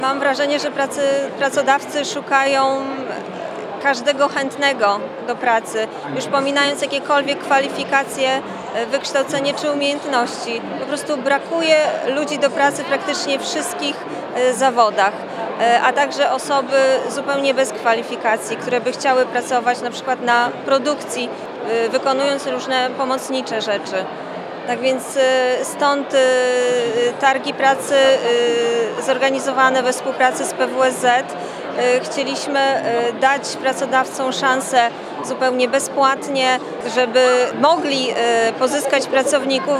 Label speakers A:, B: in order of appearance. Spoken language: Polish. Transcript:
A: Mam wrażenie, że pracodawcy szukają każdego chętnego do pracy, już pominając jakiekolwiek kwalifikacje, wykształcenie czy umiejętności. Po prostu brakuje ludzi do pracy w praktycznie wszystkich zawodach, a także osoby zupełnie bez kwalifikacji, które by chciały pracować na przykład na produkcji, wykonując różne pomocnicze rzeczy. Tak więc stąd targi pracy zorganizowane we współpracy z PWSZ. Chcieliśmy dać pracodawcom szansę zupełnie bezpłatnie, żeby mogli pozyskać pracowników